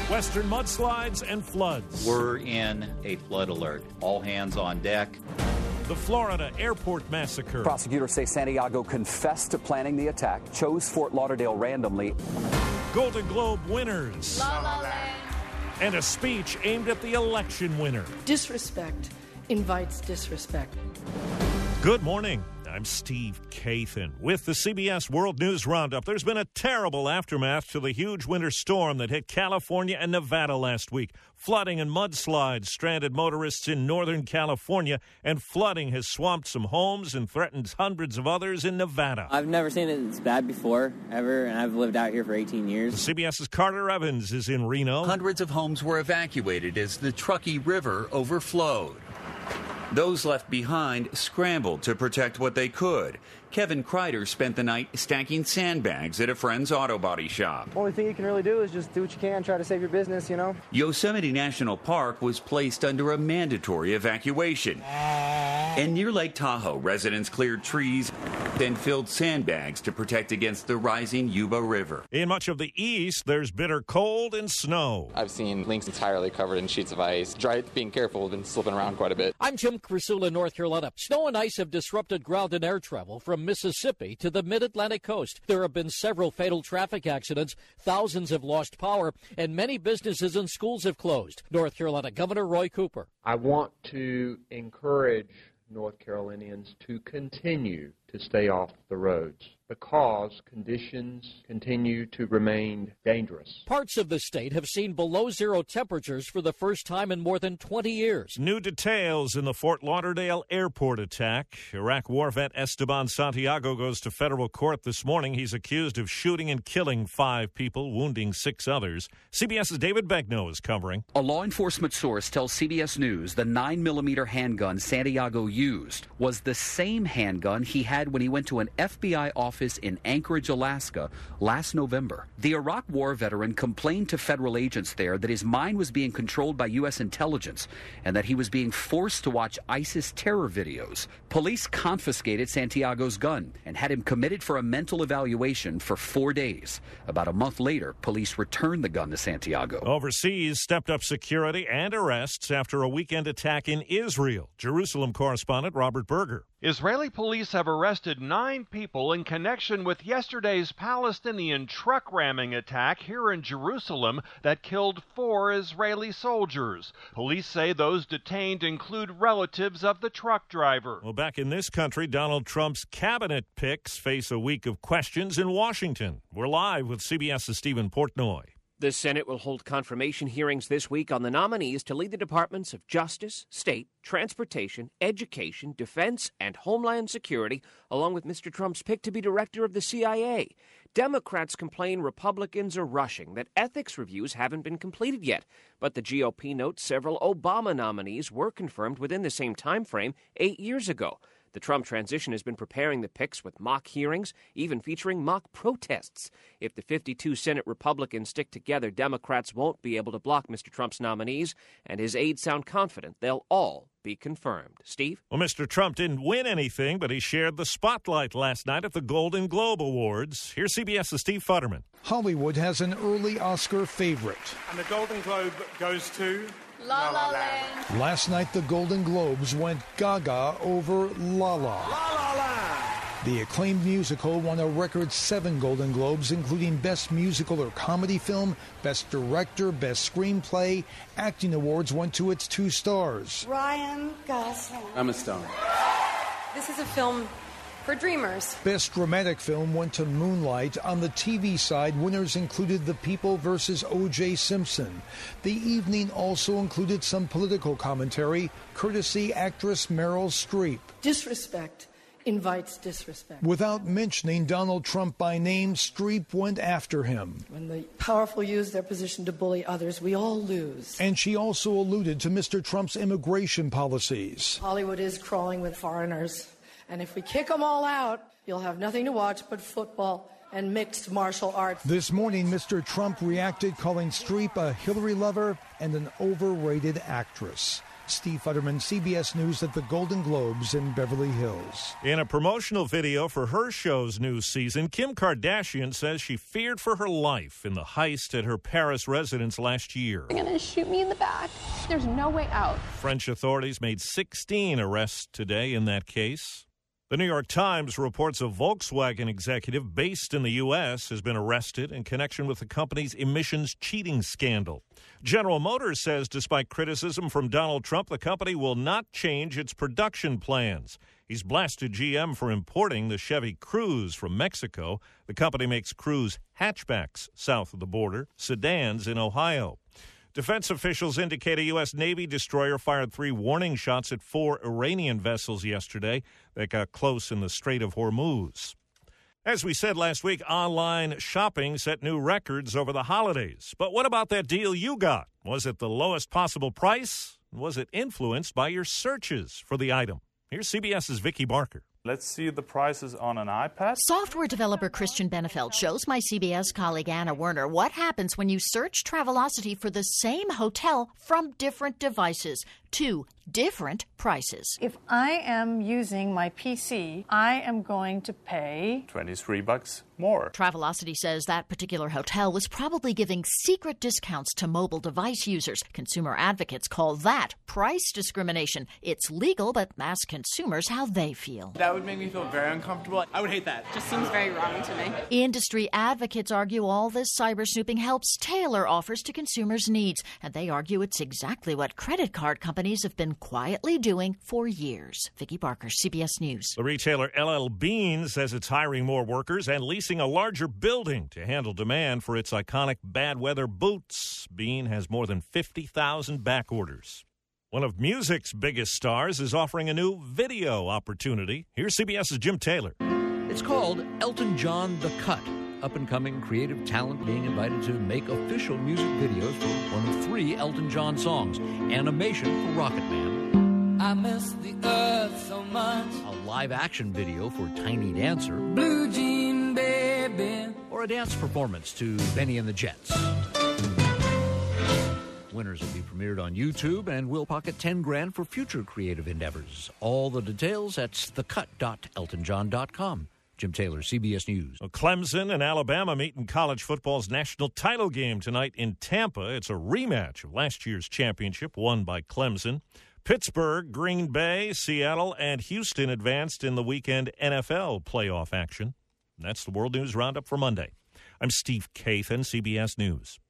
Western mudslides and floods. We're in a flood alert. All hands on deck. The Florida airport massacre. Prosecutors say Santiago confessed to planning the attack, chose Fort Lauderdale randomly. Golden Globe winners. La La Land. And a speech aimed at the election winner. Disrespect invites disrespect. Good morning. I'm Steve Kathan with the CBS World News Roundup. There's been a terrible aftermath to the huge winter storm that hit California and Nevada last week. Flooding and mudslides stranded motorists in Northern California, and flooding has swamped some homes and threatened hundreds of others in Nevada. I've never seen it this bad before, ever, and I've lived out here for 18 years. CBS's Carter Evans is in Reno. Hundreds of homes were evacuated as the Truckee River overflowed. Those left behind scrambled to protect what they could. Kevin Kreider spent the night stacking sandbags at a friend's auto body shop. Only thing you can really do is just do what you can, try to save your business, you know. Yosemite National Park was placed under a mandatory evacuation. And near Lake Tahoe, residents cleared trees, then filled sandbags to protect against the rising Yuba River. In much of the east, there's bitter cold and snow. I've seen links entirely covered in sheets of ice. Being careful, have been slipping around quite a bit. I'm Jim Crisula, North Carolina. Snow and ice have disrupted ground and air travel from Mississippi to the mid-Atlantic coast. There have been several fatal traffic accidents, thousands have lost power, and many businesses and schools have closed. North Carolina Governor Roy Cooper. I want to encourage North Carolinians to continue to stay off the roads because conditions continue to remain dangerous. Parts of the state have seen below zero temperatures for the first time in more than 20 years. New details in the Fort Lauderdale airport attack. Iraq war vet Esteban Santiago goes to federal court this morning. He's accused of shooting and killing 5 people, wounding 6 others. CBS's David Begnaud is covering. A law enforcement source tells CBS News the 9mm handgun Santiago used was the same handgun he had when he went to an FBI office in Anchorage, Alaska last November. The Iraq war veteran complained to federal agents there that his mind was being controlled by U.S. intelligence and that he was being forced to watch ISIS terror videos. Police confiscated Santiago's gun and had him committed for a mental evaluation for 4 days. About a month later, police returned the gun to Santiago. Overseas, stepped up security and arrests after a weekend attack in Israel. Jerusalem correspondent Robert Berger. Israeli police have arrested 9 people in connection with yesterday's Palestinian truck ramming attack here in Jerusalem that killed 4 Israeli soldiers. Police say those detained include relatives of the truck driver. Well, back in this country, Donald Trump's cabinet picks face a week of questions in Washington. We're live with CBS's Stephen Portnoy. The Senate will hold confirmation hearings this week on the nominees to lead the Departments of Justice, State, Transportation, Education, Defense, and Homeland Security, along with Mr. Trump's pick to be director of the CIA. Democrats complain Republicans are rushing, that ethics reviews haven't been completed yet. But the GOP notes several Obama nominees were confirmed within the same time frame 8 years ago. The Trump transition has been preparing the picks with mock hearings, even featuring mock protests. If the 52 Senate Republicans stick together, Democrats won't be able to block Mr. Trump's nominees, and his aides sound confident they'll all be confirmed. Steve? Well, Mr. Trump didn't win anything, but he shared the spotlight last night at the Golden Globe Awards. Here's CBS's Steve Futterman. Hollywood has an early Oscar favorite. And the Golden Globe goes to La La Land. Last night, the Golden Globes went gaga over La La. La La Land. The acclaimed musical won a record 7 Golden Globes, including Best Musical or Comedy Film, Best Director, Best Screenplay. Acting awards went to its 2 stars. Ryan Gosling. Emma Stone. This is a film for dreamers. Best Dramatic Film went to Moonlight. On the TV side, winners included The People vs. O.J. Simpson. The evening also included some political commentary, courtesy actress Meryl Streep. Disrespect invites disrespect. Without mentioning Donald Trump by name, Streep went after him. When the powerful use their position to bully others, we all lose. And she also alluded to Mr. Trump's immigration policies. Hollywood is crawling with foreigners. And if we kick them all out, you'll have nothing to watch but football and mixed martial arts. This morning, Mr. Trump reacted, calling Streep a Hillary lover and an overrated actress. Steve Futterman, CBS News at the Golden Globes in Beverly Hills. In a promotional video for her show's new season, Kim Kardashian says she feared for her life in the heist at her Paris residence last year. They're going to shoot me in the back. There's no way out. French authorities made 16 arrests today in that case. The New York Times reports a Volkswagen executive based in the U.S. has been arrested in connection with the company's emissions cheating scandal. General Motors says despite criticism from Donald Trump, the company will not change its production plans. He's blasted GM for importing the Chevy Cruze from Mexico. The company makes Cruze hatchbacks south of the border, sedans in Ohio. Defense officials indicate a U.S. Navy destroyer fired 3 warning shots at 4 Iranian vessels yesterday that got close in the Strait of Hormuz. As we said last week, online shopping set new records over the holidays. But what about that deal you got? Was it the lowest possible price? Was it influenced by your searches for the item? Here's CBS's Vicki Barker. Let's see the prices on an iPad. Software developer Christian Benefeld shows my CBS colleague Anna Werner what happens when you search Travelocity for the same hotel from different devices. 2 different prices. If I am using my PC, I am going to pay $23 more. Travelocity says that particular hotel was probably giving secret discounts to mobile device users. Consumer advocates call that price discrimination. It's legal, but ask consumers how they feel. That would make me feel very uncomfortable. I would hate that. Just seems very wrong to me. Industry advocates argue all this cyber snooping helps tailor offers to consumers' needs, and they argue it's exactly what credit card companies have been quietly doing for years. Vicki Barker, CBS News. The retailer LL Bean says it's hiring more workers and leasing a larger building to handle demand for its iconic bad weather boots. Bean has more than 50,000 back orders. One of music's biggest stars is offering a new video opportunity. Here's CBS's Jim Taylor. It's called Elton John The Cut. Up-and-coming creative talent being invited to make official music videos for one of 3 Elton John songs. Animation for Rocket Man. I miss the earth so much. A live-action video for Tiny Dancer. Blue Jean Baby. Or a dance performance to Benny and the Jets. Winners will be premiered on YouTube and will pocket $10,000 for future creative endeavors. All the details at thecut.eltonjohn.com. Jim Taylor, CBS News. Clemson and Alabama meet in college football's national title game tonight in Tampa. It's a rematch of last year's championship won by Clemson. Pittsburgh, Green Bay, Seattle, and Houston advanced in the weekend NFL playoff action. That's the World News Roundup for Monday. I'm Steve Kathan, CBS News.